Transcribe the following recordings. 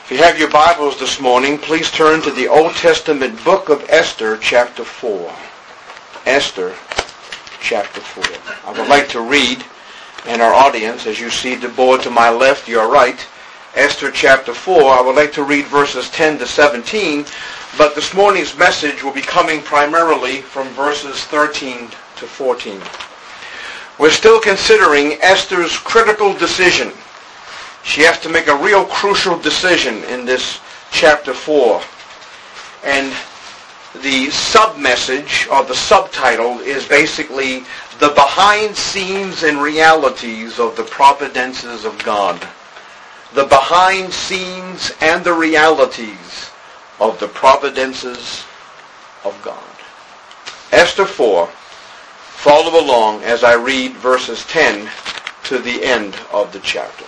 If you have your Bibles this morning, please turn to the Old Testament book of Esther, chapter 4. Esther, chapter 4. I would like to read, and our audience, as you see the board to my left, you are right, Esther chapter 4. I would like to read verses 10 to 17, but this morning's message will be coming primarily from verses 13 to 14. We're still considering Esther's critical decision. She has to make a real crucial decision in this chapter 4. And the sub-message, or the subtitle, is basically the behind scenes and realities of the providences of God. The behind scenes and the realities of the providences of God. Esther 4. Follow along as I read verses 10 to the end of the chapter.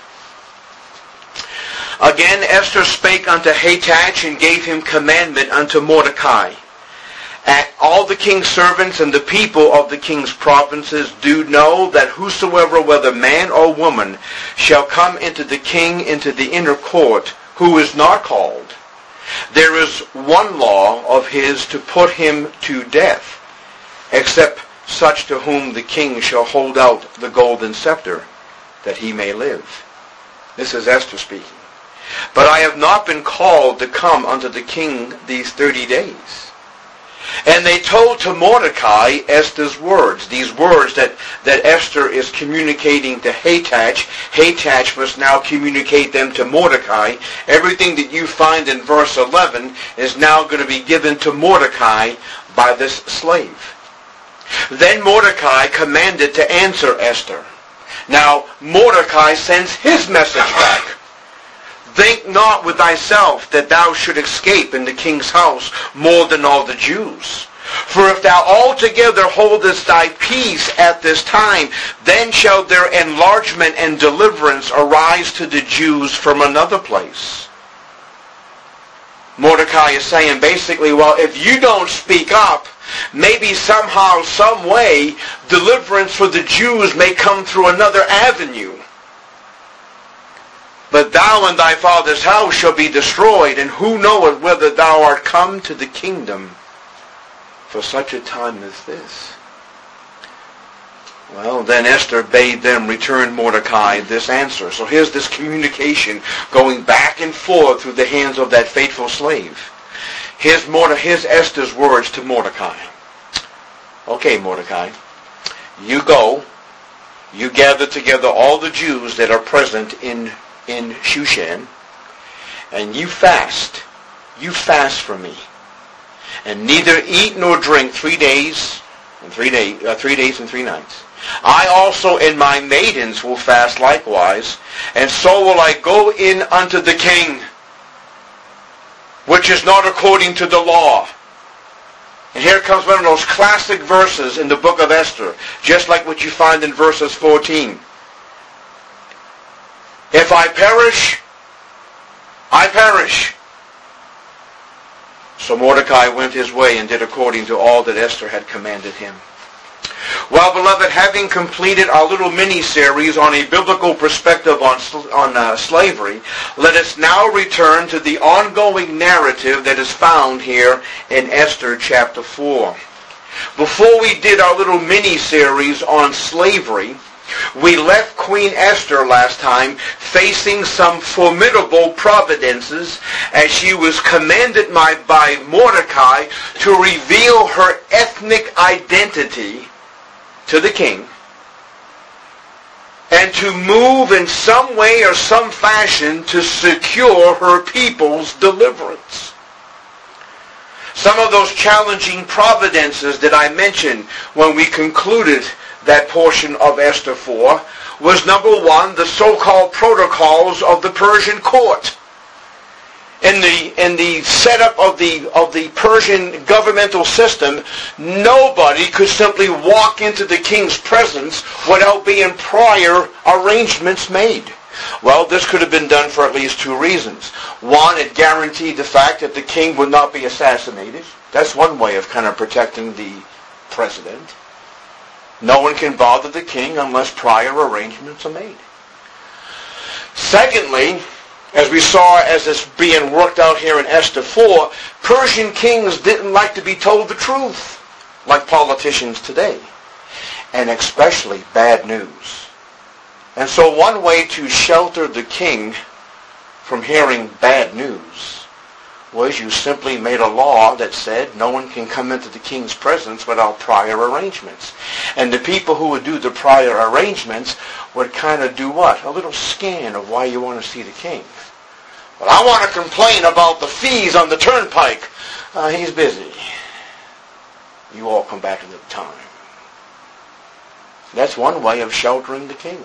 Again Esther spake unto Hathach, and gave him commandment unto Mordecai. And all the king's servants and the people of the king's provinces do know that whosoever, whether man or woman, shall come into the king into the inner court, who is not called, there is one law of his to put him to death, except such to whom the king shall hold out the golden scepter, that he may live. This is Esther speaking. But I have not been called to come unto the king these 30 days. And they told to Mordecai Esther's words, these words that Esther is communicating to Hathach. Hathach must now communicate them to Mordecai. Everything that you find in verse 11 is now going to be given to Mordecai by this slave. Then Mordecai commanded to answer Esther. Now Mordecai sends his message back. Think not with thyself that thou should escape in the king's house more than all the Jews. For if thou altogether holdest thy peace at this time, then shall their enlargement and deliverance arise to the Jews from another place. Mordecai is saying basically, well, if you don't speak up, maybe somehow, some way, deliverance for the Jews may come through another avenue. But thou and thy father's house shall be destroyed, and who knoweth whether thou art come to the kingdom for such a time as this? Well, then Esther bade them return Mordecai this answer. So here's this communication going back and forth through the hands of that faithful slave. Here's Esther's words to Mordecai. Okay, Mordecai, you go, you gather together all the Jews that are present in Shushan, and you fast for me, and neither eat nor drink 3 days and 3 nights. I also and my maidens will fast likewise, and so will I go in unto the king, which is not according to the law. And here comes one of those classic verses in the book of Esther, just like what you find in verses 14. If I perish, I perish. So Mordecai went his way and did according to all that Esther had commanded him. Well, beloved, having completed our little mini-series on a biblical perspective on slavery, let us now return to the ongoing narrative that is found here in Esther chapter 4. Before we did our little mini-series on slavery, we left Queen Esther last time facing some formidable providences as she was commanded by Mordecai to reveal her ethnic identity to the king and to move in some way or some fashion to secure her people's deliverance. Some of those challenging providences that I mentioned when we concluded that portion of Esther 4 was, number one, the so-called protocols of the Persian court. In the setup of the Persian governmental system, nobody could simply walk into the king's presence without being prior arrangements made. Well, this could have been done for at least two reasons. One, it guaranteed the fact that the king would not be assassinated. That's one way of kind of protecting the president. No one can bother the king unless prior arrangements are made. Secondly, as we saw as it's being worked out here in Esther 4, Persian kings didn't like to be told the truth, like politicians today, and especially bad news. And so one way to shelter the king from hearing bad news was you simply made a law that said no one can come into the king's presence without prior arrangements. And the people who would do the prior arrangements would kind of do what? A little scan of why you want to see the king. Well, I want to complain about the fees on the turnpike. He's busy. You all come back another time. That's one way of sheltering the king.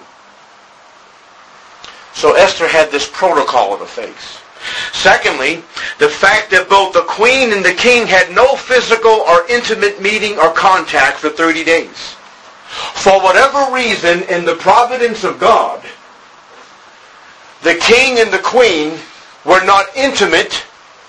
So Esther had this protocol to face. Secondly, the fact that both the queen and the king had no physical or intimate meeting or contact for 30 days. For whatever reason, in the providence of God, the king and the queen were not intimate,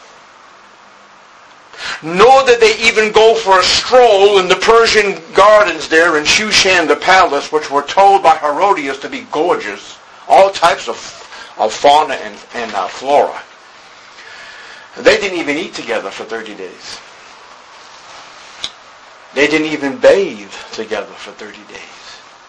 nor did they even go for a stroll in the Persian gardens there in Shushan the palace, which were told by Herodias to be gorgeous, all types of fauna and flora. They didn't even eat together for 30 days. They didn't even bathe together for 30 days.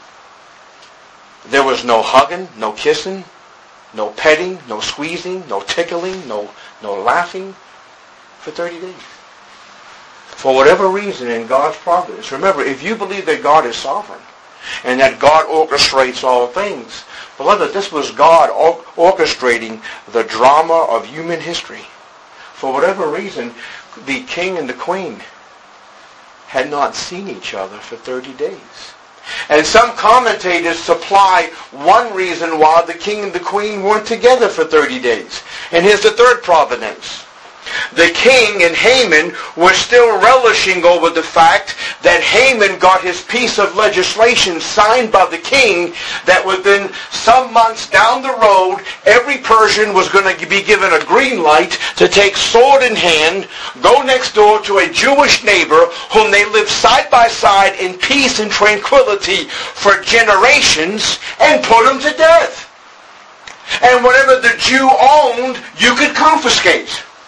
There was no hugging, no kissing, no petting, no squeezing, no tickling, no laughing for 30 days. For whatever reason in God's providence. Remember, if you believe that God is sovereign and that God orchestrates all things, beloved, this was God orchestrating the drama of human history. For whatever reason, the king and the queen had not seen each other for 30 days. And some commentators supply one reason why the king and the queen weren't together for 30 days. And here's the third providence. The king and Haman were still relishing over the fact that Haman got his piece of legislation signed by the king that within some months down the road, every Persian was going to be given a green light to take sword in hand, go next door to a Jewish neighbor whom they lived side by side in peace and tranquility for generations and put him to death. And whatever the Jew owned, you could confiscate.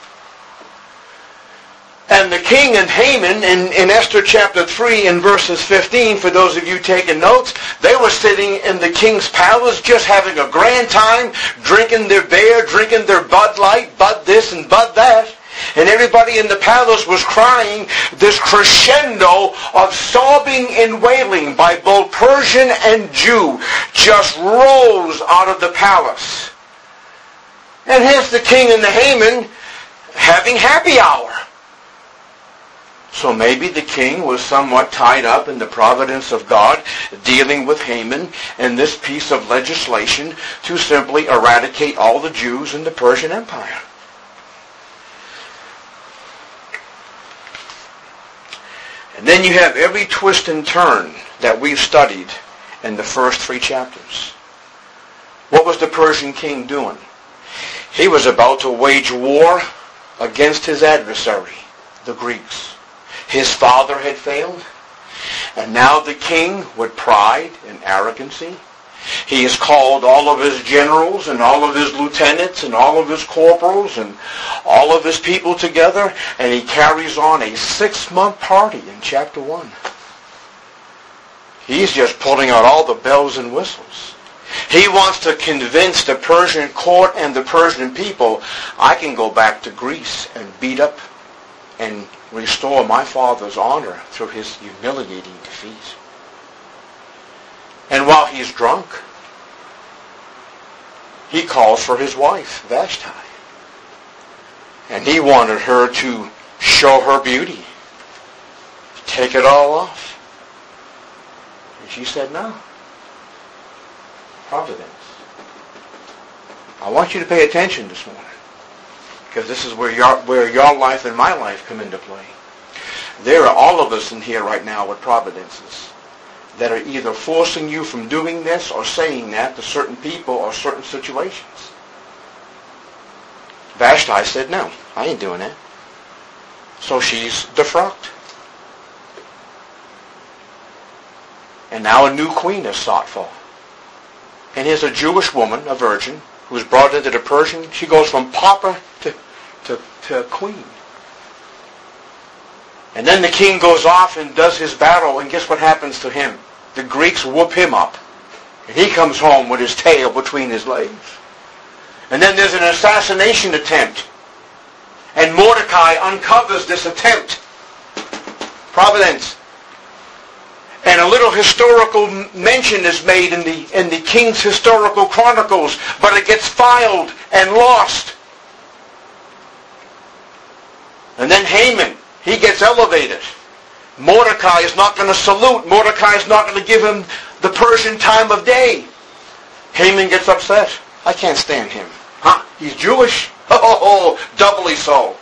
And the king and Haman, in Esther chapter 3 and verses 15, for those of you taking notes, they were sitting in the king's palace just having a grand time, drinking their beer, drinking their Bud Light, Bud this and Bud that. And everybody in the palace was crying this crescendo of sobbing and wailing by both Persian and Jew just rose out of the palace. And here's the king and the Haman having happy hour. So maybe the king was somewhat tied up in the providence of God, dealing with Haman and this piece of legislation to simply eradicate all the Jews in the Persian Empire. And then you have every twist and turn that we've studied in the first 3 chapters. What was the Persian king doing? He was about to wage war against his adversary, the Greeks. His father had failed, and now the king, with pride and arrogancy, he has called all of his generals and all of his lieutenants and all of his corporals and all of his people together, and he carries on a 6-month party in chapter 1. He's just pulling out all the bells and whistles. He wants to convince the Persian court and the Persian people, I can go back to Greece and beat up and restore my father's honor through his humiliating defeat. And while he's drunk, he calls for his wife, Vashti. And he wanted her to show her beauty, take it all off. And she said, no. Providence. I want you to pay attention this morning, because this is where your life and my life come into play. There are all of us in here right now with providences that are either forcing you from doing this or saying that to certain people or certain situations. Vashti said, no, I ain't doing that. So she's defrocked. And now a new queen is sought for. And here's a Jewish woman, a virgin, who's brought into the Persian, she goes from pauper to queen. And then the king goes off and does his battle, and guess what happens to him? The Greeks whoop him up, and he comes home with his tail between his legs. And then there's an assassination attempt, and Mordecai uncovers this attempt. Providence. And a little historical mention is made in the king's historical chronicles, but it gets filed and lost. And then Haman, he gets elevated. Mordecai is not going to salute. Mordecai is not going to give him the Persian time of day. Haman gets upset. I can't stand him. Huh? He's Jewish? Oh, doubly so.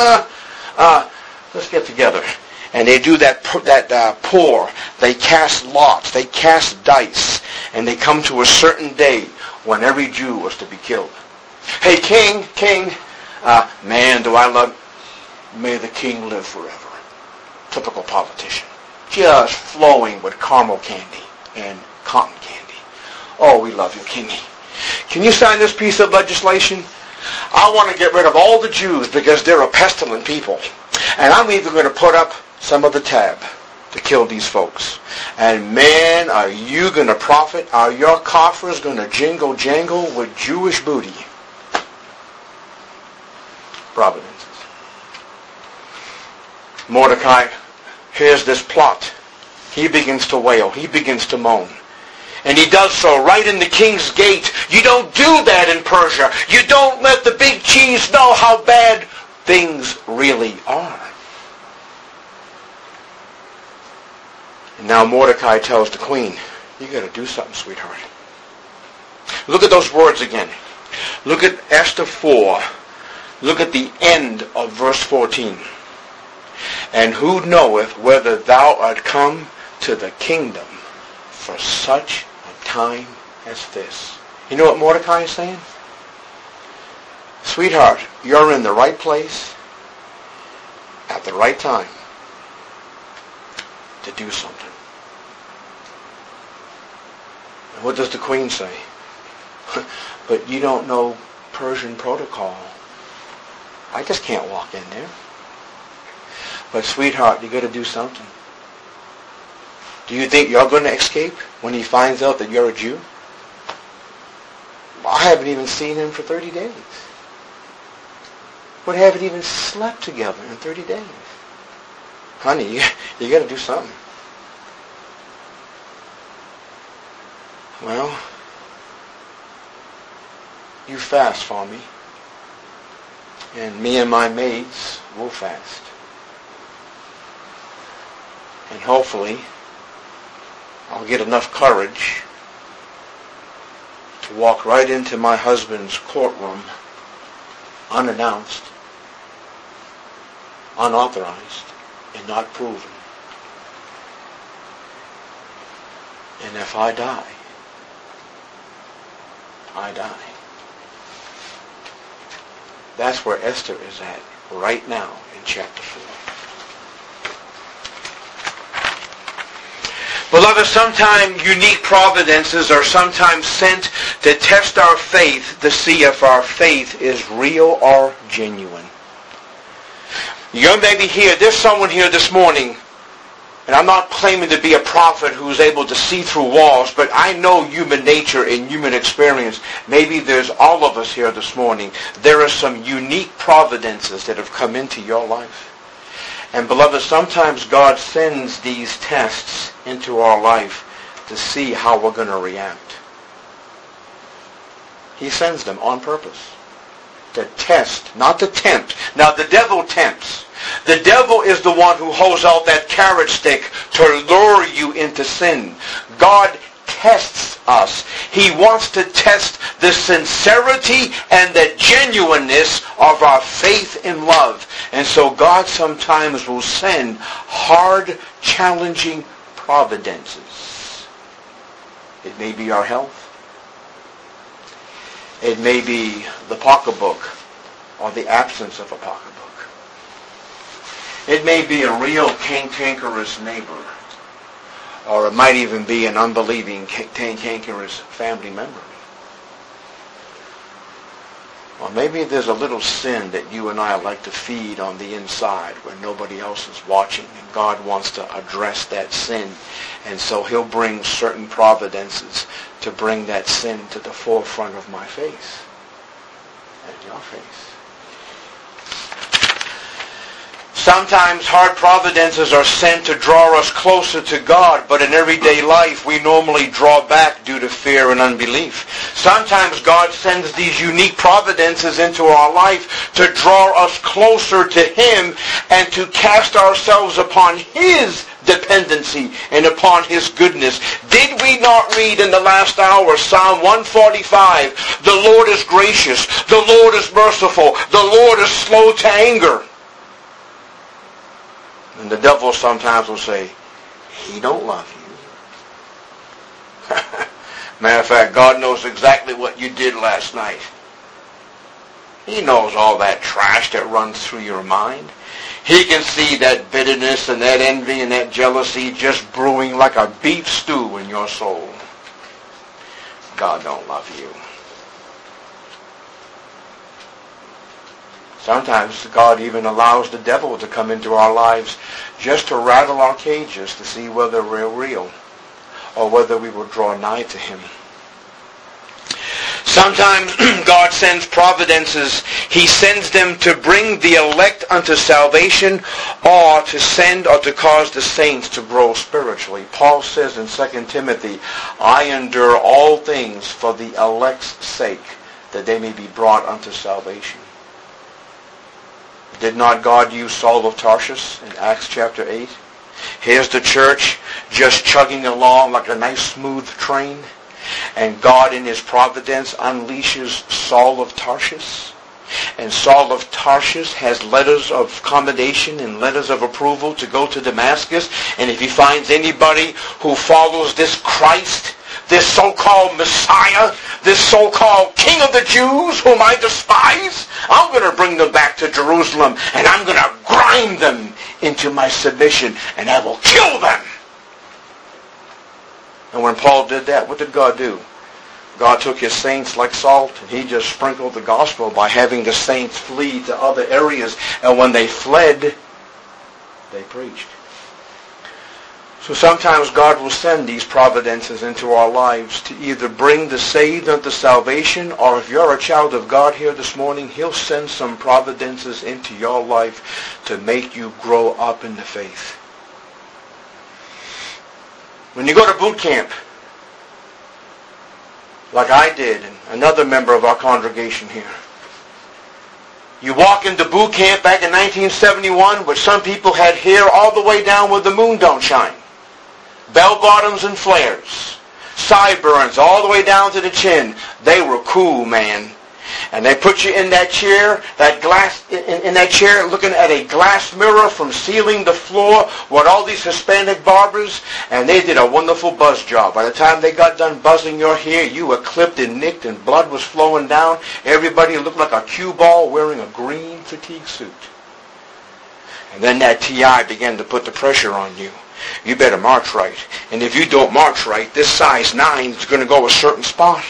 Let's get together. And they do that pour. They cast lots. They cast dice. And they come to a certain day when every Jew was to be killed. Hey, king, man, do I love... May the king live forever. Typical politician. Just flowing with caramel candy and cotton candy. Oh, we love you, kingy. Can you sign this piece of legislation? I want to get rid of all the Jews because they're a pestilent people. And I'm even going to put up some of the tab to kill these folks. And man, are you going to profit? Are your coffers going to jingle jangle with Jewish booty? Providence. Mordecai hears this plot. He begins to wail. He begins to moan. And he does so right in the king's gate. You don't do that in Persia. You don't let the big cheese know how bad things really are. And now Mordecai tells the queen, you got to do something, sweetheart. Look at those words again. Look at Esther 4. Look at the end of verse 14. And who knoweth whether thou art come to the kingdom for such a time as this? You know what Mordecai is saying? Sweetheart, you're in the right place at the right time to do something. And what does the queen say? But you don't know Persian protocol. I just can't walk in there. But sweetheart, you got to do something. Do you think you're going to escape when he finds out that you're a Jew? I haven't even seen him for 30 days. We haven't even slept together in 30 days. Honey, you got to do something. Well, you fast for me. And me and my maids will fast. And hopefully, I'll get enough courage to walk right into my husband's courtroom unannounced, unauthorized, and not proven. And if I die, I die. That's where Esther is at right now in chapter 4. Beloved, sometimes unique providences are sometimes sent to test our faith to see if our faith is real or genuine. You may be here. There's someone here this morning, and I'm not claiming to be a prophet who's able to see through walls, but I know human nature and human experience. Maybe there's all of us here this morning. There are some unique providences that have come into your life. And beloved, sometimes God sends these tests into our life to see how we're going to react. He sends them on purpose. To test, not to tempt. Now the devil tempts. The devil is the one who holds out that carrot stick to lure you into sin. God tests us. He wants to test the sincerity and the genuineness of our faith and love. And so God sometimes will send hard, challenging providences. It may be our health. It may be the pocketbook or the absence of a pocketbook. It may be a real cantankerous neighbor. Or it might even be an unbelieving, cantankerous family member. Or maybe there's a little sin that you and I like to feed on the inside where nobody else is watching, and God wants to address that sin. And so he'll bring certain providences to bring that sin to the forefront of my face and your face. Sometimes hard providences are sent to draw us closer to God, but in everyday life we normally draw back due to fear and unbelief. Sometimes God sends these unique providences into our life to draw us closer to Him and to cast ourselves upon His dependency and upon His goodness. Did we not read in the last hour, Psalm 145, the Lord is gracious, the Lord is merciful, the Lord is slow to anger. And the devil sometimes will say, He don't love you. Matter of fact, God knows exactly what you did last night. He knows all that trash that runs through your mind. He can see that bitterness and that envy and that jealousy just brewing like a beef stew in your soul. God don't love you. Sometimes God even allows the devil to come into our lives just to rattle our cages to see whether we're real or whether we will draw nigh to Him. Sometimes God sends providences. He sends them to bring the elect unto salvation, or to send or to cause the saints to grow spiritually. Paul says in 2 Timothy, I endure all things for the elect's sake, that they may be brought unto salvation. Did not God use Saul of Tarsus in Acts chapter 8? Here's the church just chugging along like a nice smooth train. And God in His providence unleashes Saul of Tarsus. And Saul of Tarsus has letters of commendation and letters of approval to go to Damascus. And if he finds anybody who follows this Christ, this so-called Messiah, this so-called King of the Jews, whom I despise, I'm going to bring them back to Jerusalem, and I'm going to grind them into my submission, and I will kill them. And when Paul did that, what did God do? God took His saints like salt, and He just sprinkled the gospel by having the saints flee to other areas. And when they fled, they preached. So sometimes God will send these providences into our lives to either bring the saved unto salvation, or if you're a child of God here this morning, He'll send some providences into your life to make you grow up in the faith. When you go to boot camp, like I did, and another member of our congregation here, you walk into boot camp back in 1971, where some people had hair all the way down where the moon don't shine. Bell bottoms and flares. Sideburns all the way down to the chin. They were cool, man. And they put you in that chair, that glass, in that chair, looking at a glass mirror from ceiling to floor with all these Hispanic barbers, and they did a wonderful buzz job. By the time they got done buzzing your hair, you were clipped and nicked and blood was flowing down. Everybody looked like a cue ball wearing a green fatigue suit. And then that TI began to put the pressure on you. You better march right. And if you don't march right, this size 9 is going to go a certain spot.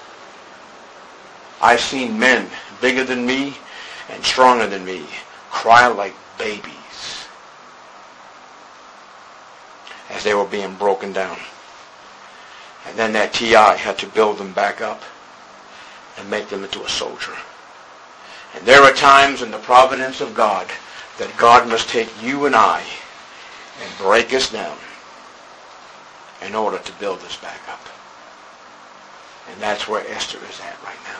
I've seen men bigger than me and stronger than me cry like babies as they were being broken down. And then that TI had to build them back up and make them into a soldier. And there are times in the providence of God that God must take you and I and break us down in order to build us back up. And that's where Esther is at right now.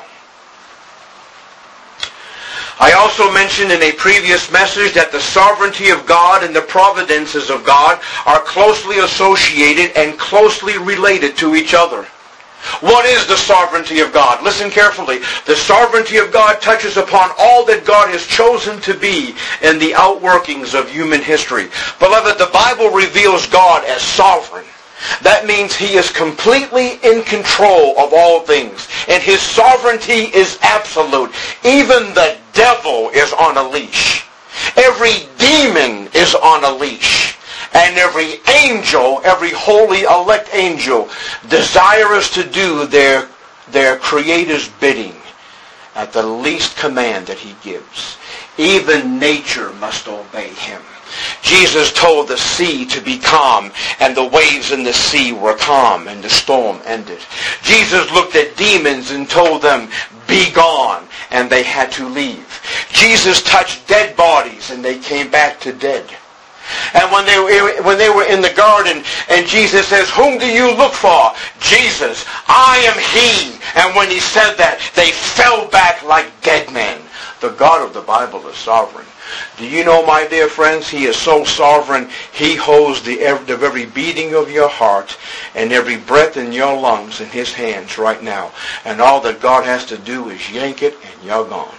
I also mentioned in a previous message that the sovereignty of God and the providences of God are closely associated and closely related to each other. What is the sovereignty of God? Listen carefully. The sovereignty of God touches upon all that God has chosen to be in the outworkings of human history. Beloved, the Bible reveals God as sovereign. That means He is completely in control of all things. And His sovereignty is absolute. Even the devil is on a leash. Every demon is on a leash. And every angel, every holy elect angel, desirous to do their Creator's bidding. at the least command that he gives. Even nature must obey him. Jesus told the sea to be calm, and the waves in the sea were calm, and the storm ended. Jesus looked at demons and told them, be gone, and they had to leave. Jesus touched dead bodies, and they came back to dead. And when they were in the garden, and Jesus says, whom do you look for? Jesus, I am he. And when he said that, they fell back like dead men. The God of the Bible is sovereign. Do you know, my dear friends, he is so sovereign, he holds the very beating of your heart and every breath in your lungs in his hands right now. And all that God has to do is yank it and you're gone.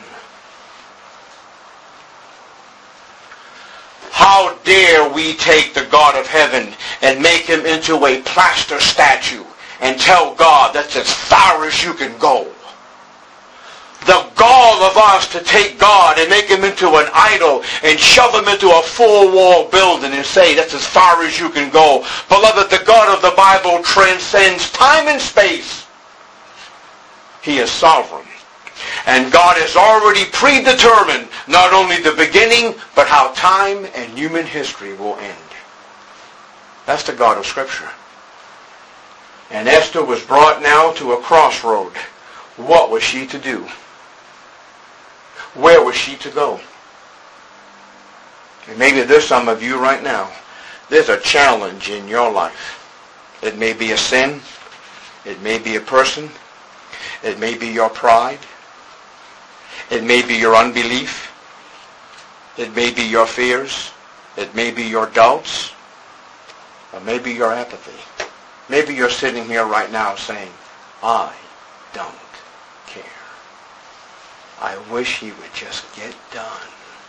How dare we take the God of heaven and make him into a plaster statue and tell God that's as far as you can go. The gall of us to take God and make him into an idol and shove him into a four-wall building and say that's as far as you can go. Beloved, the God of the Bible transcends time and space. He is sovereign. And God has already predetermined not only the beginning, but how time and human history will end. That's the God of Scripture. And Esther was brought now to a crossroad. What was she to do? Where was she to go? And maybe there's some of you right now. There's a challenge in your life. It may be a sin. It may be a person. It may be your pride. It may be your unbelief. It may be your fears. It may be your doubts. Or maybe your apathy. Maybe you're sitting here right now saying, I don't care. I wish he would just get done.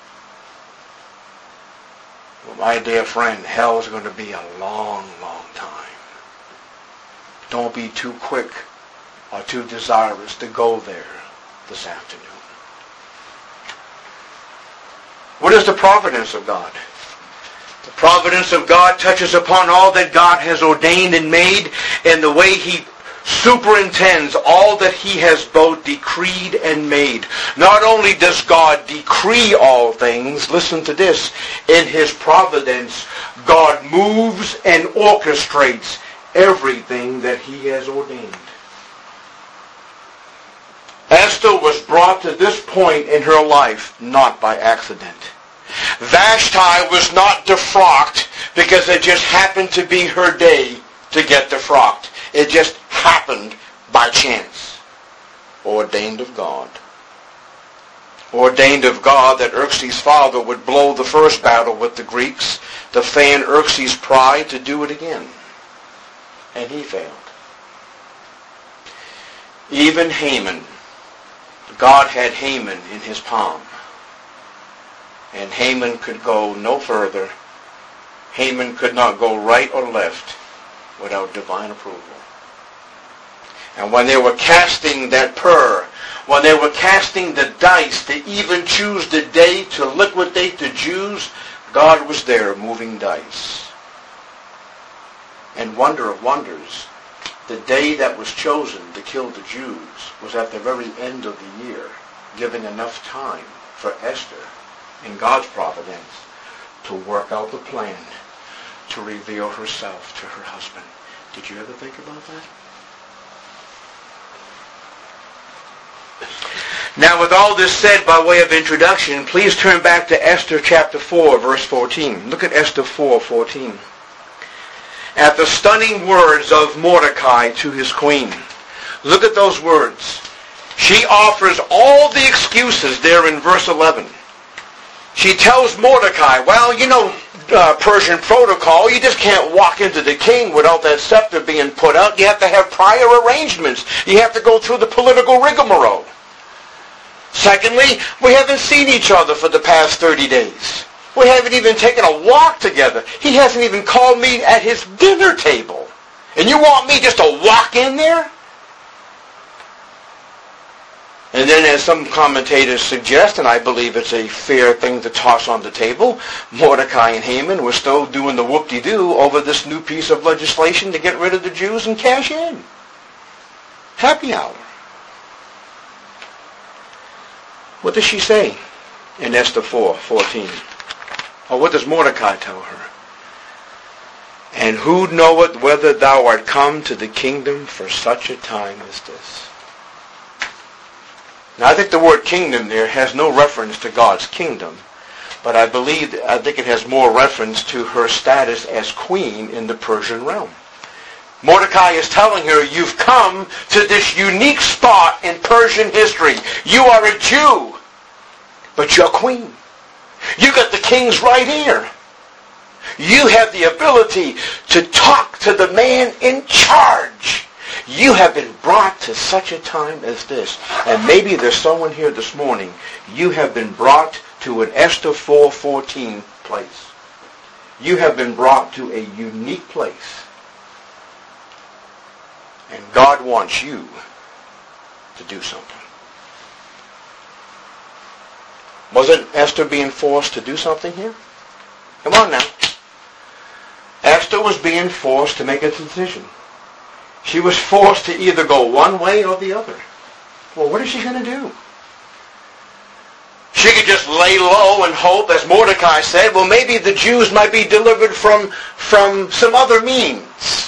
Well, my dear friend, hell is going to be a long, long time. Don't be too quick or too desirous to go there this afternoon. What is the providence of God? The providence of God touches upon all that God has ordained and made, and the way he superintends all that he has both decreed and made. Not only does God decree all things, listen to this, in his providence, God moves and orchestrates everything that he has ordained. Esther was brought to this point in her life not by accident. Vashti was not defrocked because it just happened to be her day to get defrocked. It just happened by chance. Ordained of God. Ordained of God that Xerxes' father would blow the first battle with the Greeks to fan Xerxes' pride to do it again. And he failed. Even Haman, God had Haman in his palm. And Haman could go no further. Haman could not go right or left without divine approval. And when they were casting that purr, when they were casting the dice to even choose the day to liquidate the Jews, God was there moving dice. And wonder of wonders, the day that was chosen to kill the Jews was at the very end of the year, giving enough time for Esther, in God's providence, to work out the plan to reveal herself to her husband. Did you ever think about that? Now, with all this said by way of introduction, please turn back to Esther chapter 4, verse 14. Look at Esther 4:14. At the stunning words of Mordecai to his queen. Look at those words. She offers all the excuses there in verse 11. She tells Mordecai, well, you know, Persian protocol, you just can't walk into the king without that scepter being put out. You have to have prior arrangements. You have to go through the political rigmarole. Secondly, we haven't seen each other for the past 30 days. We haven't even taken a walk together. He hasn't even called me at his dinner table. And you want me just to walk in there? And then, as some commentators suggest, and I believe it's a fair thing to toss on the table, Mordecai and Haman were still doing the whoop-de-doo over this new piece of legislation to get rid of the Jews and cash in. Happy hour. What does she say in Esther 4:14? Or what does Mordecai tell her? And who knoweth whether thou art come to the kingdom for such a time as this? Now I think the word kingdom there has no reference to God's kingdom, but I think it has more reference to her status as queen in the Persian realm. Mordecai is telling her, you've come to this unique spot in Persian history. You are a Jew, but you're queen. You got the king's right ear. You have the ability to talk to the man in charge. You have been brought to such a time as this. And maybe there's someone here this morning. You have been brought to an Esther 4:14 place. You have been brought to a unique place. And God wants you to do something. Wasn't Esther being forced to do something here? Come on now. Esther was being forced to make a decision. She was forced to either go one way or the other. Well, what is she going to do? She could just lay low and hope, as Mordecai said, well, maybe the Jews might be delivered from some other means.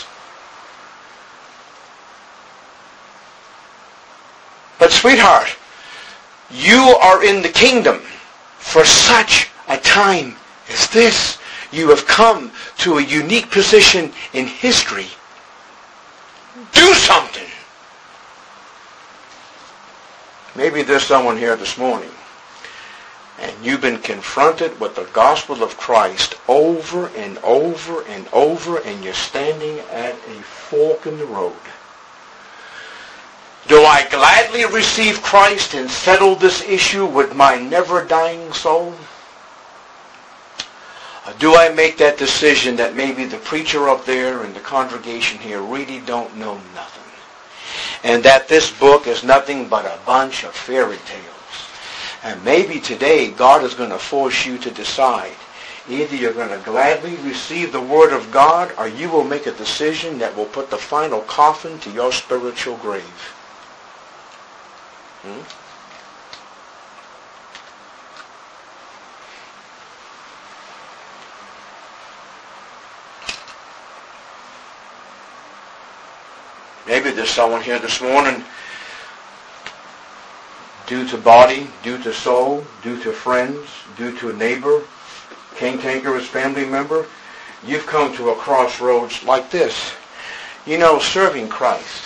But sweetheart, you are in the kingdom for such a time as this. You have come to a unique position in history. Do something. Maybe there's someone here this morning, and you've been confronted with the gospel of Christ over and over and over, and you're standing at a fork in the road. Do I gladly receive Christ and settle this issue with my never-dying soul? Or do I make that decision that maybe the preacher up there and the congregation here really don't know nothing? And that this book is nothing but a bunch of fairy tales. And maybe today God is going to force you to decide. Either you're going to gladly receive the Word of God, or you will make a decision that will put the final coffin to your spiritual grave. Maybe there's someone here this morning, due to body, due to soul, due to friends, due to a neighbor, cantankerous family member, you've come to a crossroads like this. You know, serving Christ.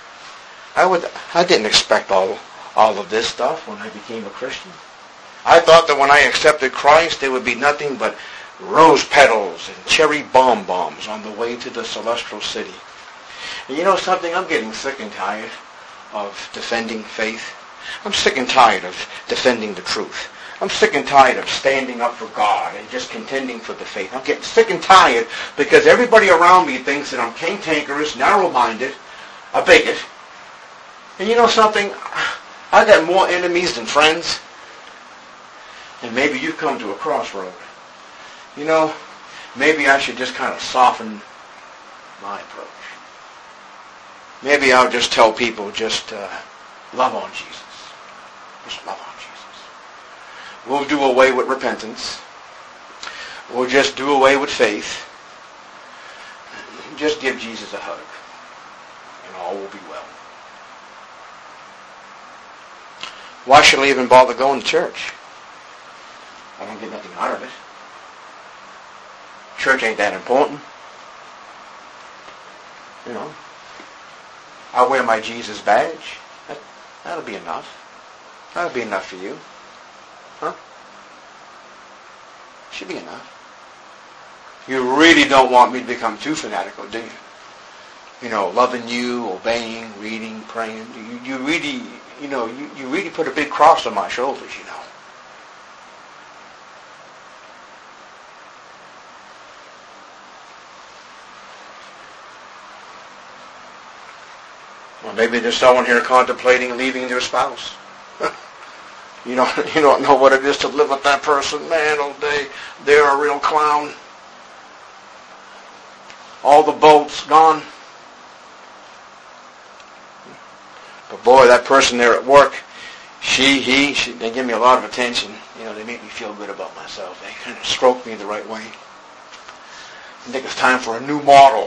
I didn't expect all of this stuff when I became a Christian. I thought that when I accepted Christ, there would be nothing but rose petals and cherry bonbons on the way to the celestial city. And you know something? I'm getting sick and tired of defending faith. I'm sick and tired of defending the truth. I'm sick and tired of standing up for God and just contending for the faith. I'm getting sick and tired because everybody around me thinks that I'm cantankerous, narrow-minded, a bigot. And you know something? I got more enemies than friends. And maybe you've come to a crossroad. You know, maybe I should just kind of soften my approach. Maybe I'll just tell people, just love on Jesus. Just love on Jesus. We'll do away with repentance. We'll just do away with faith. Just give Jesus a hug. And all will be well. Why should I even bother going to church? I don't get nothing out of it. Church ain't that important. You know. I'll wear my Jesus badge. That'll be enough. That'll be enough for you. Huh? Should be enough. You really don't want me to become too fanatical, do you? You know, loving you, obeying, reading, praying. You really, you really put a big cross on my shoulders, you know. Well, maybe there's someone here contemplating leaving their spouse. You don't know what it is to live with that person. Man, oh, they're a real clown. All the bolts gone. But boy, that person there at work, they give me a lot of attention. You know, they make me feel good about myself. They kind of stroke me the right way. I think it's time for a new model.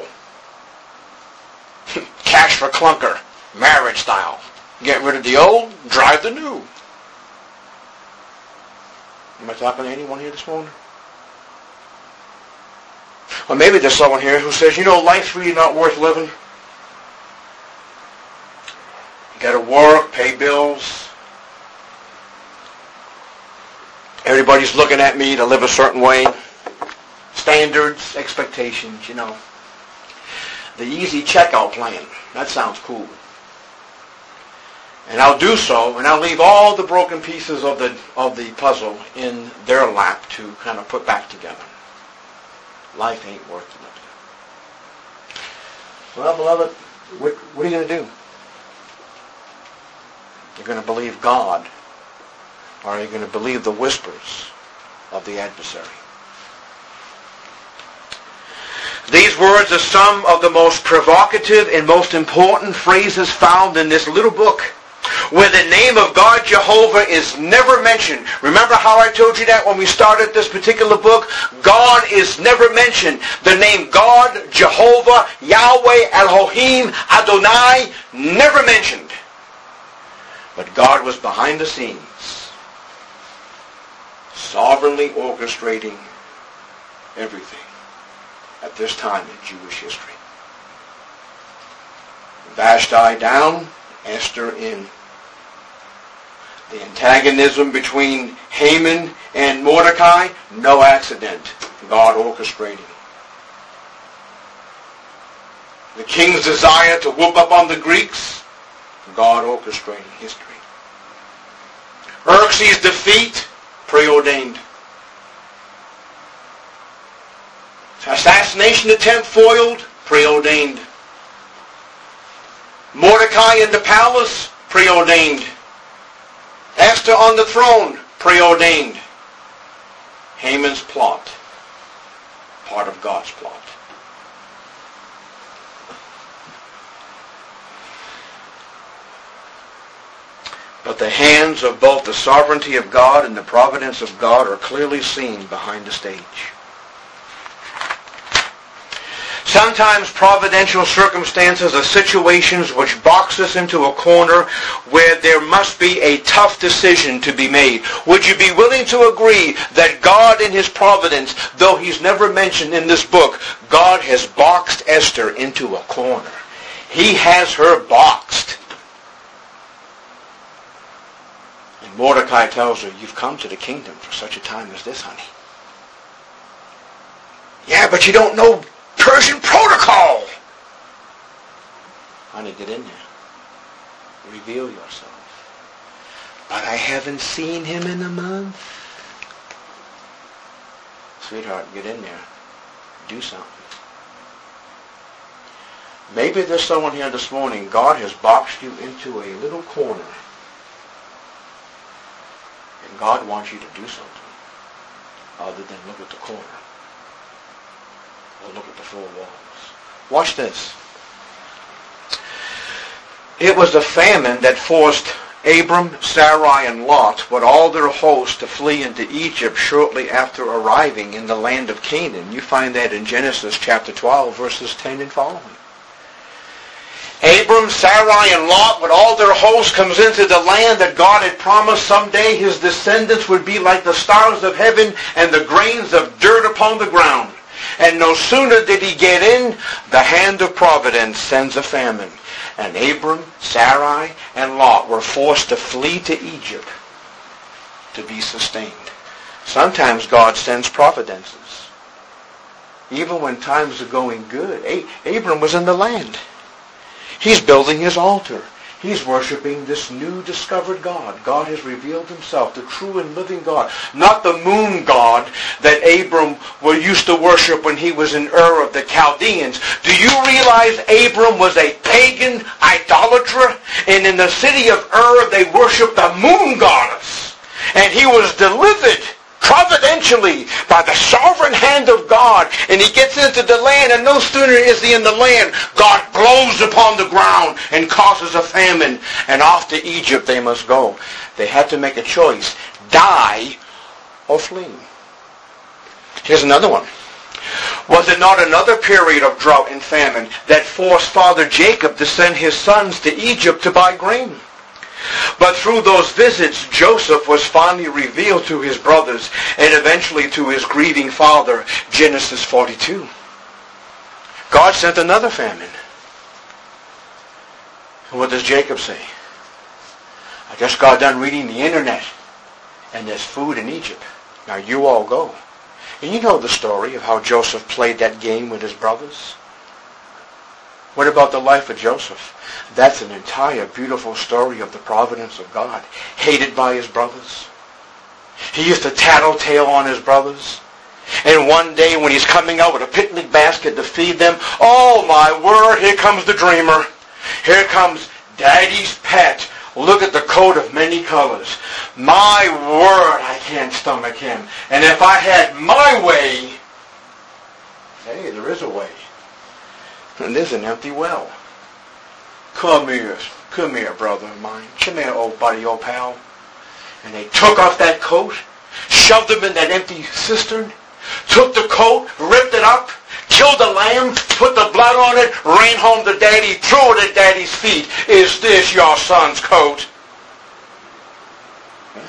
Cash for clunker, marriage style. Get rid of the old, drive the new. Am I talking to anyone here this morning? Or maybe there's someone here who says, you know, life's really not worth living. You got to work, pay bills. Everybody's looking at me to live a certain way. Standards, expectations, you know. The easy checkout plan. That sounds cool. And I'll do so, and I'll leave all the broken pieces of the puzzle in their lap to kind of put back together. Life ain't worth living. Well, beloved, what are you going to do? You're going to believe God, or are you going to believe the whispers of the adversary? These words are some of the most provocative and most important phrases found in this little book, where the name of God Jehovah is never mentioned. Remember how I told you that when we started this particular book? God is never mentioned. The name God, Jehovah, Yahweh, Elohim, Adonai, never mentioned. But God was behind the scenes, sovereignly orchestrating everything at this time in Jewish history. Vashti down, Esther in. The antagonism between Haman and Mordecai, no accident. God orchestrating. The king's desire to whoop up on the Greeks, God orchestrating history. Xerxes' defeat, preordained. Assassination attempt foiled, preordained. Mordecai in the palace, preordained. Esther on the throne, preordained. Haman's plot, part of God's plot. But the hands of both the sovereignty of God and the providence of God are clearly seen behind the stage. Sometimes providential circumstances are situations which box us into a corner where there must be a tough decision to be made. Would you be willing to agree that God in His providence, though He's never mentioned in this book, God has boxed Esther into a corner? He has her boxed. And Mordecai tells her, you've come to the kingdom for such a time as this, honey. Yeah, but you don't know Persian protocol. Honey, get in there. Reveal yourself. But I haven't seen him in a month. Sweetheart, get in there. Do something. Maybe there's someone here this morning, God has boxed you into a little corner. And God wants you to do something other than look at the corner. Or look at the four walls. Watch this. It was a famine that forced Abram, Sarai, and Lot with all their hosts to flee into Egypt shortly after arriving in the land of Canaan. You find that in Genesis chapter 12, verses 10 and following. Abram, Sarai, and Lot with all their hosts comes into the land that God had promised someday his descendants would be like the stars of heaven and the grains of dirt upon the ground. And no sooner did he get in, the hand of providence sends a famine. And Abram, Sarai, and Lot were forced to flee to Egypt to be sustained. Sometimes God sends providences. Even when times are going good. Abram was in the land. He's building his altar. He's worshiping this new discovered God. God has revealed himself, the true and living God. Not the moon god that Abram used to worship when he was in Ur of the Chaldeans. Do you realize Abram was a pagan idolater? And in the city of Ur they worshiped the moon goddess. And he was delivered providentially, by the sovereign hand of God, and he gets into the land, and no sooner is he in the land, God blows upon the ground and causes a famine, and off to Egypt they must go. They had to make a choice, die or flee. Here's another one. Was it not another period of drought and famine that forced Father Jacob to send his sons to Egypt to buy grain? But through those visits, Joseph was finally revealed to his brothers and eventually to his grieving father, Genesis 42. God sent another famine. And what does Jacob say? I just got done reading the internet, and there's food in Egypt. Now you all go. And you know the story of how Joseph played that game with his brothers. What about the life of Joseph? That's an entire beautiful story of the providence of God. Hated by his brothers. He used to tattletale on his brothers. And one day when he's coming out with a picnic basket to feed them, oh my word, here comes the dreamer. Here comes Daddy's pet. Look at the coat of many colors. My word, I can't stomach him. And if I had my way, hey, there is a way. And there's an empty well. Come here, brother of mine. Come here, old buddy, old pal. And they took off that coat, shoved him in that empty cistern, took the coat, ripped it up, killed the lamb, put the blood on it, ran home to Daddy, threw it at Daddy's feet. Is this your son's coat? Yeah.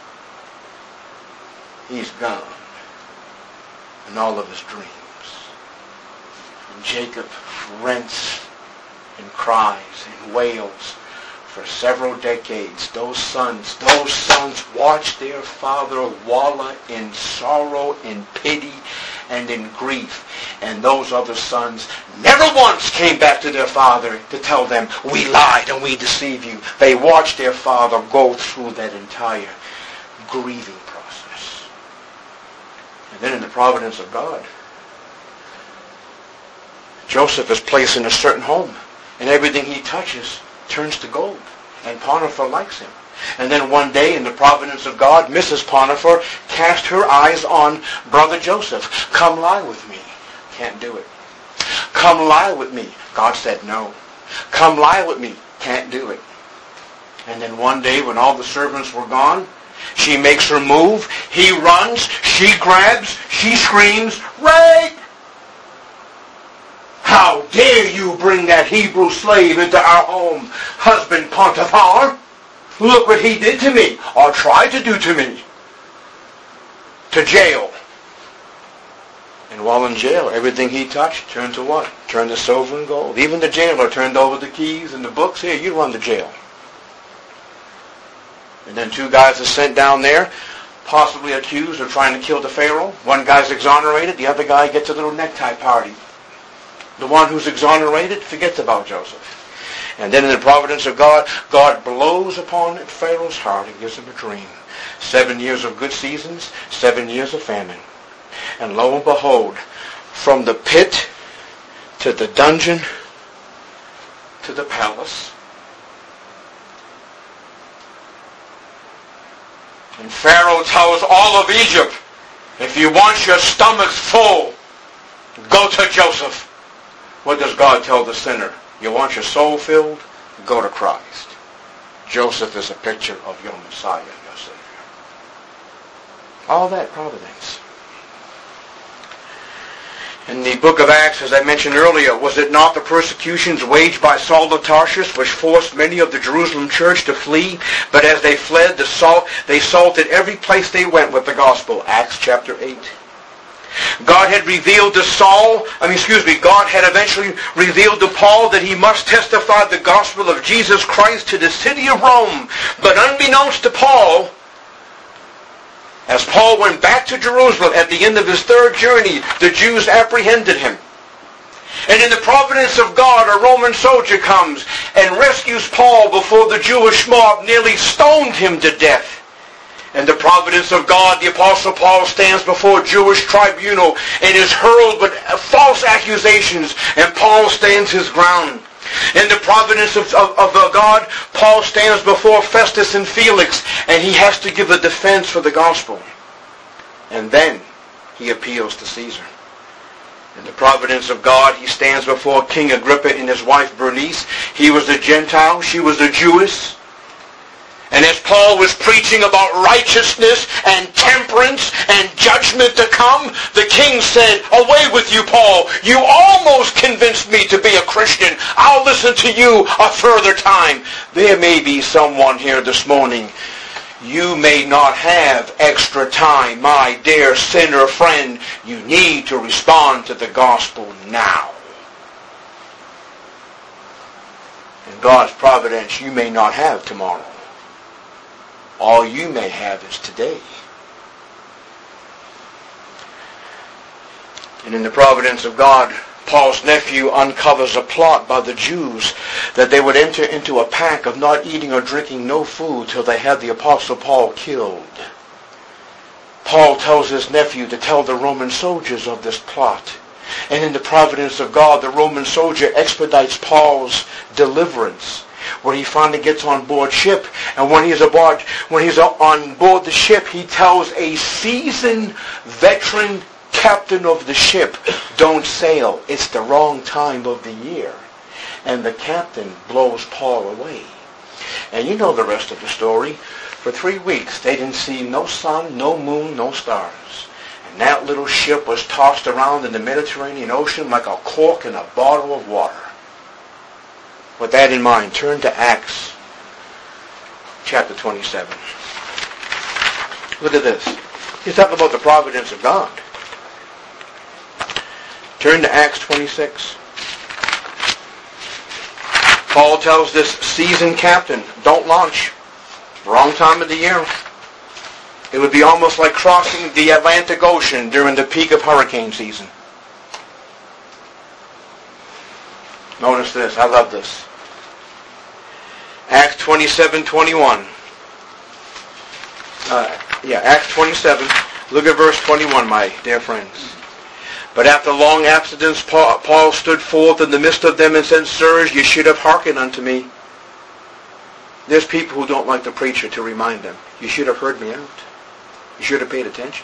He's gone. And all of his dreams. And Jacob rents and cries and wails for several decades. Those sons watched their father wallow in sorrow, in pity, and in grief. And those other sons never once came back to their father to tell them, we lied and we deceived you. They watched their father go through that entire grieving process. And then in the providence of God, Joseph is placed in a certain home, and everything he touches turns to gold. And Potiphar likes him. And then one day, in the providence of God, Mrs. Potiphar cast her eyes on brother Joseph. Come lie with me. Can't do it. Come lie with me. God said no. Come lie with me. Can't do it. And then one day, when all the servants were gone, she makes her move. He runs. She grabs. She screams, rape! How dare you bring that Hebrew slave into our home, husband Potiphar? Look what he did to me, or tried to do to me. To jail. And while in jail, everything he touched turned to what? Turned to silver and gold. Even the jailer turned over the keys and the books. Here, you run the jail. And then two guys are sent down there, possibly accused of trying to kill the Pharaoh. One guy's exonerated, the other guy gets a little necktie party. The one who's exonerated forgets about Joseph. And then in the providence of God, God blows upon Pharaoh's heart and gives him a dream. 7 years of good seasons, 7 years of famine. And lo and behold, from the pit to the dungeon to the palace. And Pharaoh tells all of Egypt, if you want your stomachs full, go to Joseph. What does God tell the sinner? You want your soul filled? Go to Christ. Joseph is a picture of your Messiah, your Savior. All that providence. In the book of Acts, as I mentioned earlier, was it not the persecutions waged by Saul of Tarsus which forced many of the Jerusalem church to flee? But as they fled, they salted every place they went with the gospel. Acts chapter 8. God had revealed to God had eventually revealed to Paul that he must testify the gospel of Jesus Christ to the city of Rome. But unbeknownst to Paul, as Paul went back to Jerusalem at the end of his third journey, the Jews apprehended him. And in the providence of God, a Roman soldier comes and rescues Paul before the Jewish mob nearly stoned him to death. In the providence of God, the Apostle Paul stands before a Jewish tribunal and is hurled with false accusations, and Paul stands his ground. In the providence of God, Paul stands before Festus and Felix, and he has to give a defense for the gospel. And then he appeals to Caesar. In the providence of God, he stands before King Agrippa and his wife Bernice. He was a Gentile. She was a Jewess. And as Paul was preaching about righteousness and temperance and judgment to come, the king said, "Away with you, Paul. You almost convinced me to be a Christian. I'll listen to you a further time." There may be someone here this morning. You may not have extra time, my dear sinner friend. You need to respond to the gospel now. In God's providence, you may not have tomorrow. All you may have is today. And in the providence of God, Paul's nephew uncovers a plot by the Jews that they would enter into a pact of not eating or drinking no food till they had the Apostle Paul killed. Paul tells his nephew to tell the Roman soldiers of this plot. And in the providence of God, the Roman soldier expedites Paul's deliverance, where he finally gets on board ship. And when he's on board the ship, he tells a seasoned veteran captain of the ship, "Don't sail. It's the wrong time of the year." And the captain blows Paul away. And you know the rest of the story. For 3 weeks, they didn't see no sun, no moon, no stars. And that little ship was tossed around in the Mediterranean Ocean like a cork in a bottle of water. With that in mind, turn to Acts chapter 27. Look at this. He's talking about the providence of God. Turn to Acts 26. Paul tells this seasoned captain, "Don't launch. Wrong time of the year." It would be almost like crossing the Atlantic Ocean during the peak of hurricane season. Notice this. I love this. Acts 27:21. Acts 27. Look at verse 21, my dear friends. "But after long abstinence, Paul stood forth in the midst of them and said, 'Sirs, you should have hearkened unto me.'" There's people who don't like the preacher to remind them. You should have heard me out. You should have paid attention.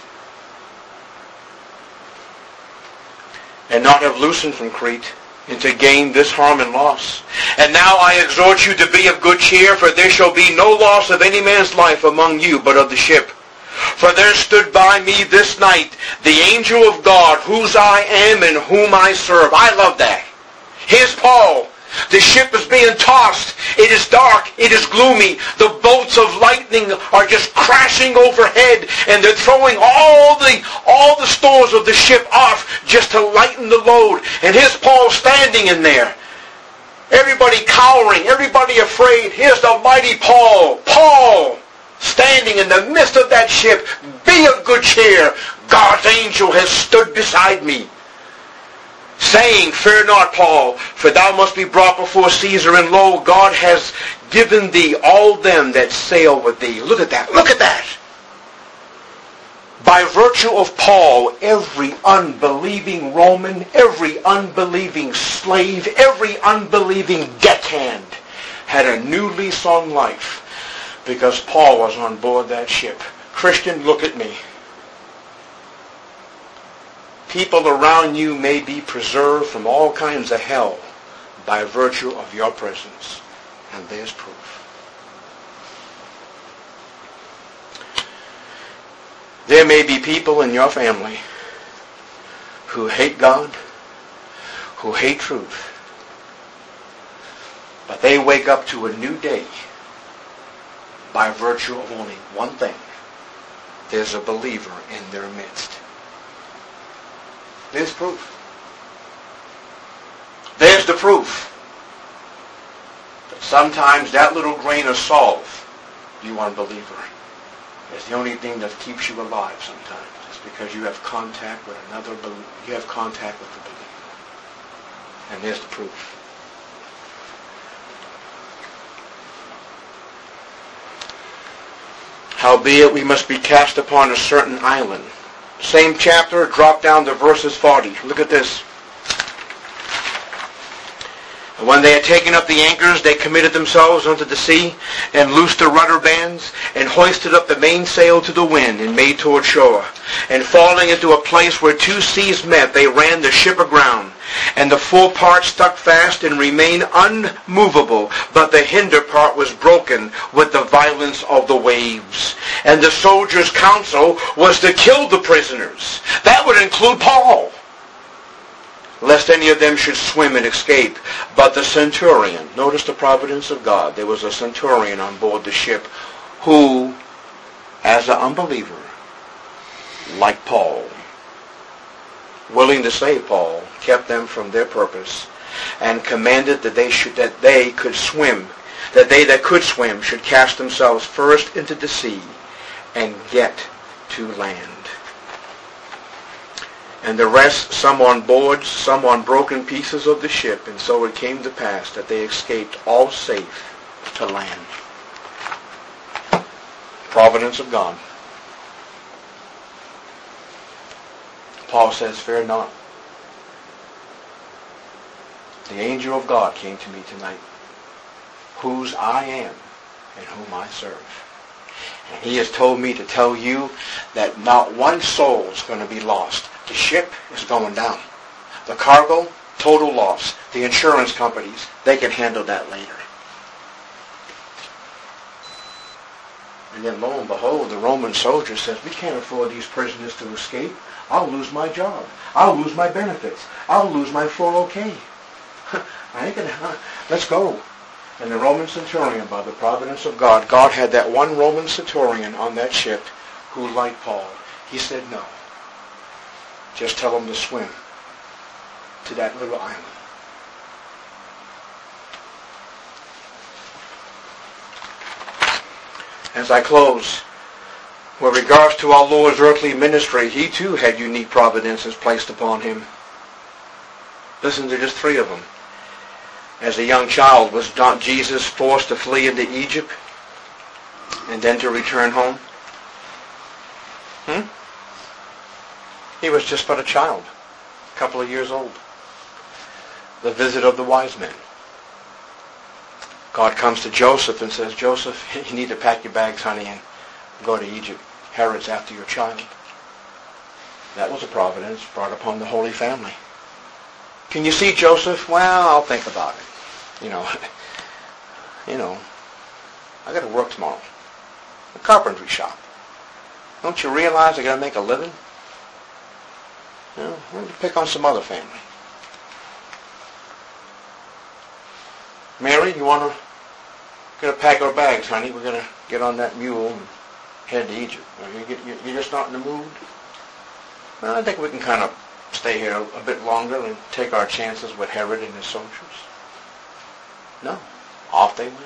"And not have loosened from Crete, and to gain this harm and loss. And now I exhort you to be of good cheer, for there shall be no loss of any man's life among you, but of the ship. For there stood by me this night the angel of God, whose I am and whom I serve." I love that. Here's Paul. The ship is being tossed. It is dark. It is gloomy. The bolts of lightning are just crashing overhead, and they're throwing all the stores of the ship off just to lighten the load. And here's Paul standing in there. Everybody cowering. Everybody afraid. Here's the mighty Paul. Paul, standing in the midst of that ship. "Be of good cheer. God's angel has stood beside me, saying, Fear not, Paul, for thou must be brought before Caesar, and lo, God has given thee all them that sail with thee." Look at that. Look at that. By virtue of Paul, every unbelieving Roman, every unbelieving slave, every unbelieving deckhand had a new lease on life because Paul was on board that ship. Christian, look at me. People around you may be preserved from all kinds of hell by virtue of your presence. And there's proof. There may be people in your family who hate God, who hate truth, but they wake up to a new day by virtue of only one thing. There's a believer in their midst. There's proof. There's the proof. But sometimes that little grain of salt, you unbeliever, is the only thing that keeps you alive sometimes. It's because you have contact with another believer. You have contact with the believer. And there's the proof. "Howbeit we must be cast upon a certain island." Same chapter, drop down to verses 40. Look at this. And when they had taken up the anchors, they committed themselves unto the sea, and loosed the rudder bands, and hoisted up the mainsail to the wind, and made toward shore. And falling into a place where two seas met, they ran the ship aground. And the fore part stuck fast and remained unmovable, but the hinder part was broken with the violence of the waves. And the soldiers' counsel was to kill the prisoners. That would include Paul, lest any of them should swim and escape. But the centurion, notice the providence of God, there was a centurion on board the ship who, as an unbeliever, like Paul, willing to save Paul, kept them from their purpose, and commanded that they could swim, that they that could swim should cast themselves first into the sea and get to land. And the rest, some on boards, some on broken pieces of the ship, and so it came to pass that they escaped all safe to land. Providence of God. Paul says, fear not. The angel of God came to me tonight, whose I am and whom I serve. And he has told me to tell you that not one soul is going to be lost. The ship is going down. The cargo, total loss. The insurance companies, they can handle that later. And then lo and behold, the Roman soldier says, we can't afford these prisoners to escape. I'll lose my job. I'll lose my benefits. I'll lose my 401k. I ain't gonna, let's go. And the Roman centurion, by the providence of God, God had that one Roman centurion on that ship who liked Paul. He said, no. Just tell him to swim to that little island. As I close, with regards to our Lord's earthly ministry, he too had unique providences placed upon him. Listen to just three of them. As a young child, was not Jesus forced to flee into Egypt and then to return home? He was just but a child, a couple of years old. The visit of the wise men. God comes to Joseph and says, Joseph, you need to pack your bags, honey, and go to Egypt. Herod's after your child. That was a providence brought upon the Holy Family. Can you see Joseph? Well, I'll think about it. You know, I got to work tomorrow. A carpentry shop. Don't you realize I got to make a living? You know, I'm going to pick on some other family. Mary, you want to gonna pack our bags, honey? We're going to get on that mule and head to Egypt. You're just not in the mood? Well, I think we can kind of stay here a bit longer and take our chances with Herod and his soldiers. No. Off they went.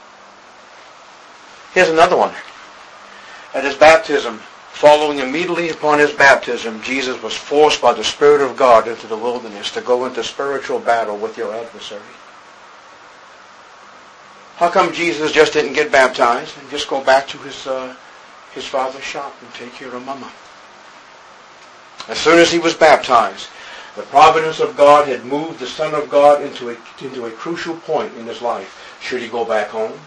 Here's another one. At his baptism, following immediately upon his baptism, Jesus was forced by the Spirit of God into the wilderness to go into spiritual battle with your adversary. How come Jesus just didn't get baptized and just go back to his father's shop and take care of Mama? As soon as he was baptized, the providence of God had moved the Son of God into a crucial point in his life. Should he go back home?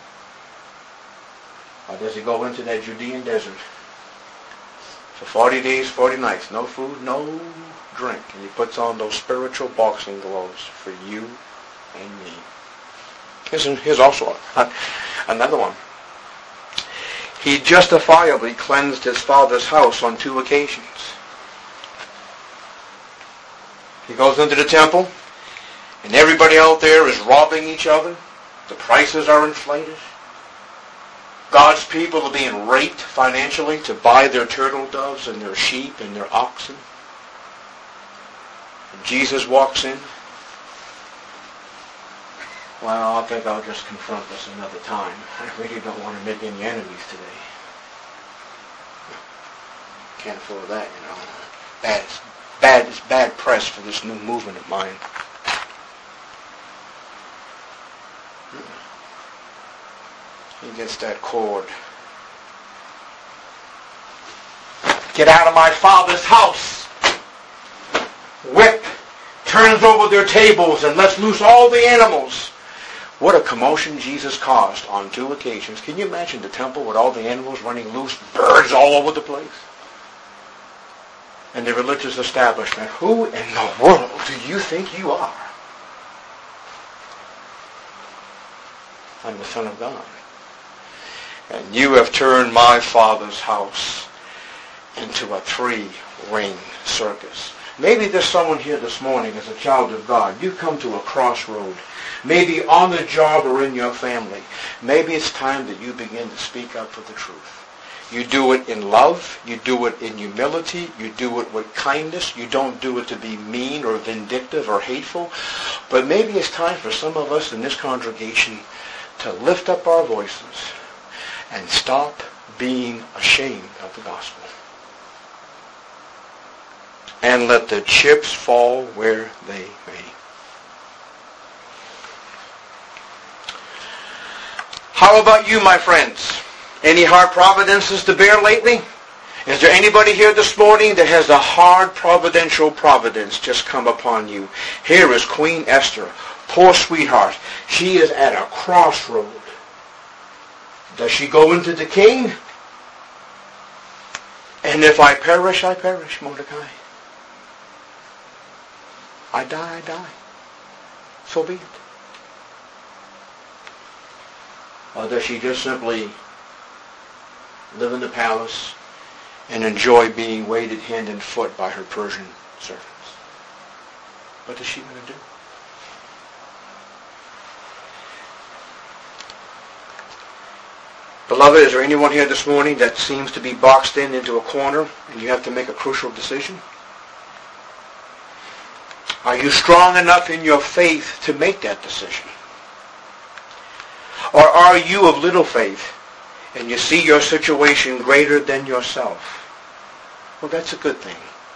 Or does he go into that Judean desert for 40 days, 40 nights, no food, no drink, and he puts on those spiritual boxing gloves for you and me? Here's also another one. He justifiably cleansed his father's house on 2 occasions. He goes into the temple, and everybody out there is robbing each other. The prices are inflated. God's people are being raped financially to buy their turtle doves and their sheep and their oxen. And Jesus walks in. Well, I think I'll just confront this another time. I really don't want to make any enemies today. Can't afford that, you know. It's bad press for this new movement of mine. He gets that cord. Get out of my father's house. Whip turns over their tables and lets loose all the animals. What a commotion Jesus caused on 2 occasions. Can you imagine the temple with all the animals running loose, birds all over the place? And the religious establishment, who in the world do you think you are? I'm the Son of God. And you have turned my Father's house into a 3-ring circus. Maybe there's someone here this morning as a child of God. You've come to a crossroad. Maybe on the job or in your family. Maybe it's time that you begin to speak up for the truth. You do it in love. You do it in humility. You do it with kindness. You don't do it to be mean or vindictive or hateful. But maybe it's time for some of us in this congregation to lift up our voices and stop being ashamed of the gospel. And let the chips fall where they may. How about you, my friends? Any hard providences to bear lately? Is there anybody here this morning that has a hard providential providence just come upon you? Here is Queen Esther, poor sweetheart. She is at a crossroad. Does she go into the king? And if I perish, I perish, Mordecai. I die, I die. So be it. Or does she just simply live in the palace and enjoy being weighted hand and foot by her Persian servants? What is she going to do? Beloved, is there anyone here this morning that seems to be boxed into a corner and you have to make a crucial decision? Are you strong enough in your faith to make that decision? Or are you of little faith and you see your situation greater than yourself? Well, that's a good thing.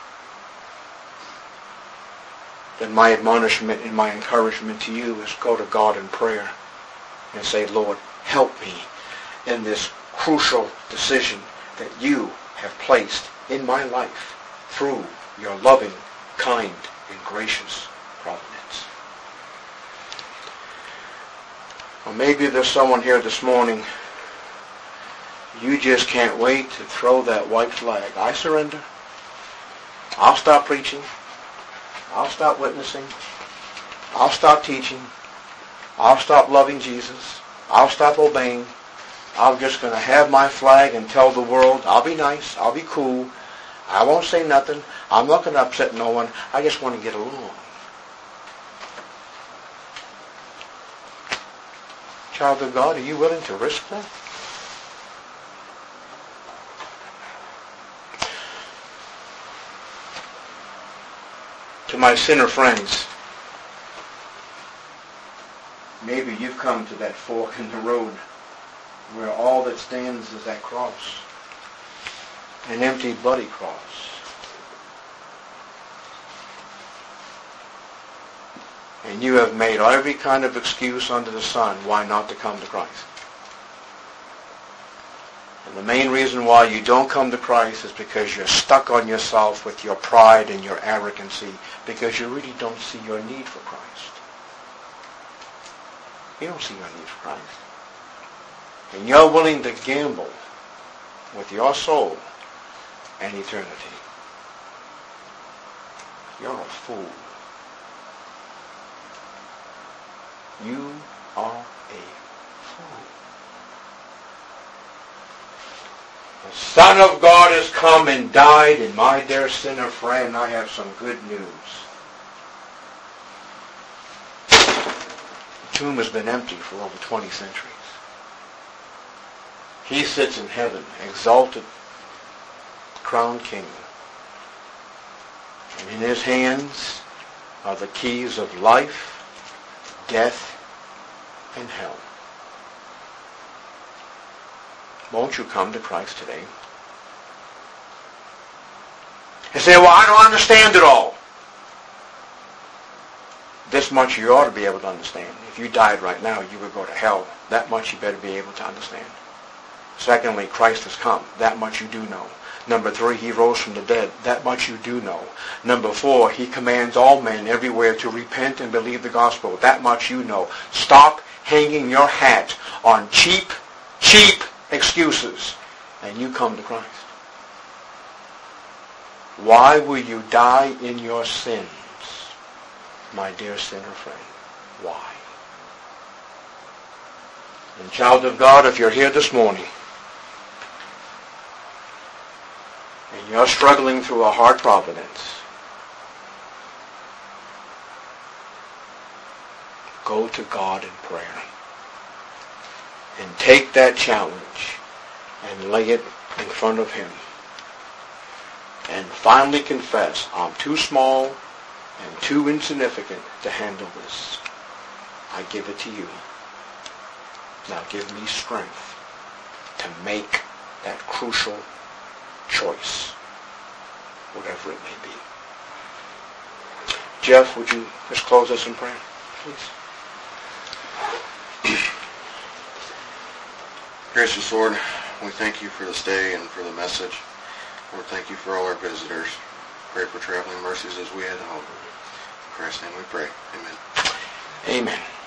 Then my admonishment and my encouragement to you is go to God in prayer and say, Lord, help me in this crucial decision that you have placed in my life through your loving, kind, and gracious providence. Or maybe there's someone here this morning, you just can't wait to throw that white flag. I surrender. I'll stop preaching. I'll stop witnessing. I'll stop teaching. I'll stop loving Jesus. I'll stop obeying. I'm just going to have my flag and tell the world, I'll be nice, I'll be cool, I won't say nothing, I'm not going to upset no one, I just want to get along. Child of God, are you willing to risk that? To my sinner friends, maybe you've come to that fork in the road where all that stands is that cross, an empty, bloody cross. And you have made every kind of excuse under the sun why not to come to Christ. And the main reason why you don't come to Christ is because you're stuck on yourself with your pride and your arrogancy, because you really don't see your need for Christ. You don't see your need for Christ. And you're willing to gamble with your soul and eternity. You're a fool. You are a fool. The Son of God has come and died, and my dear sinner friend, I have some good news. The tomb has been empty for over 20 centuries. He sits in heaven, exalted, crowned king. And in his hands are the keys of life, death, and hell. Won't you come to Christ today? You say, well, I don't understand it all. This much you ought to be able to understand. If you died right now, you would go to hell. That much you better be able to understand. Secondly, Christ has come. That much you do know. Number 3, he rose from the dead. That much you do know. Number 4, he commands all men everywhere to repent and believe the gospel. That much you know. Stop hanging your hat on cheap excuses, and you come to Christ. Why will you die in your sins, my dear sinner friend? Why? And child of God, if you're here this morning, and you're struggling through a hard providence, go to God in prayer. And take that challenge and lay it in front of him. And finally confess, I'm too small and too insignificant to handle this. I give it to you. Now give me strength to make that crucial choice, whatever it may be. Jeff, would you just close us in prayer, please? Gracious Lord, we thank you for this day and for the message. Lord, thank you for all our visitors. Pray for traveling mercies as we head home. In Christ's name we pray. Amen. Amen.